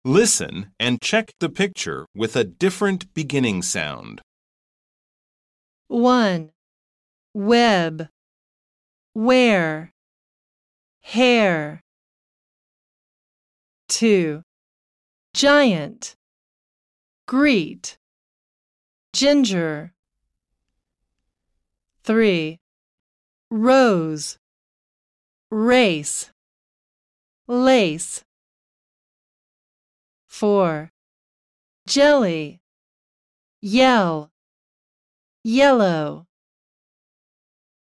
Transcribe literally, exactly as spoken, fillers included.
Listen and check the picture with a different beginning sound. one. Web, wear, hair. two. Giant, greet, ginger. three. Rose, race, lace. four. Jelly, yell, yellow.